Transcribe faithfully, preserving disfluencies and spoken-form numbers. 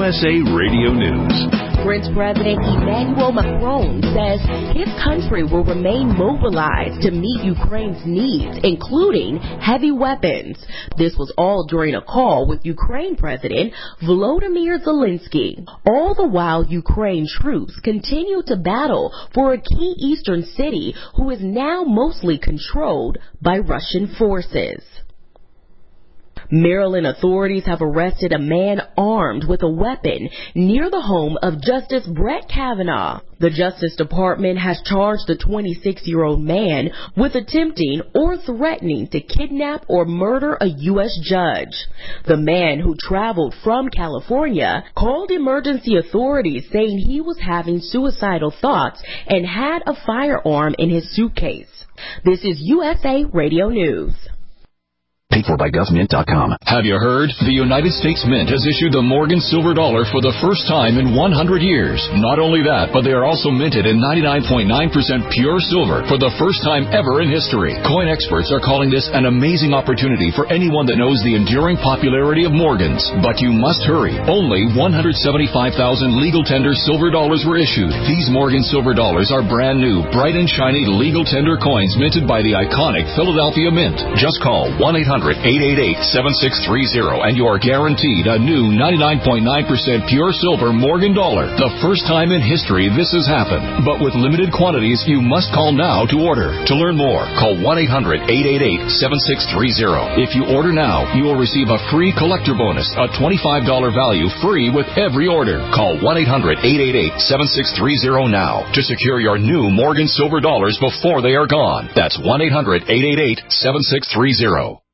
S A Radio News. French President Emmanuel Macron says his country will remain mobilized to meet Ukraine's needs, including heavy weapons. This was all during a call with Ukraine President Volodymyr Zelensky. All the while, Ukraine troops continue to battle for a key eastern city who is now mostly controlled by Russian forces. Maryland authorities have arrested a man armed with a weapon near the home of Justice Brett Kavanaugh. The Justice Department has charged the twenty-six-year-old man with attempting or threatening to kidnap or murder a U S judge. The man, who traveled from California, called emergency authorities saying he was having suicidal thoughts and had a firearm in his suitcase. This is U S A Radio News. Paid for by gov mint dot com. Have you heard? The United States Mint has issued the Morgan Silver Dollar for the first time in one hundred years. Not only that, but they are also minted in ninety-nine point nine percent pure silver for the first time ever in history. Coin experts are calling this an amazing opportunity for anyone that knows the enduring popularity of Morgans. But you must hurry. Only one hundred seventy-five thousand legal tender silver dollars were issued. These Morgan Silver Dollars are brand new, bright and shiny legal tender coins minted by the iconic Philadelphia Mint. Just call one eight hundred eight eight eight seven six three zero and you are guaranteed a new ninety-nine point nine percent pure silver Morgan dollar. The first time in history this has happened. But with limited quantities, you must call now to order. To learn more, call one eight hundred eight eight eight seven six three zero. If you order now, you will receive a free collector bonus, a twenty-five dollars value free with every order. Call one eight hundred eight eight eight seven six three zero now to secure your new Morgan Silver Dollars before they are gone. That's one eight hundred eight eight eight seven six three zero.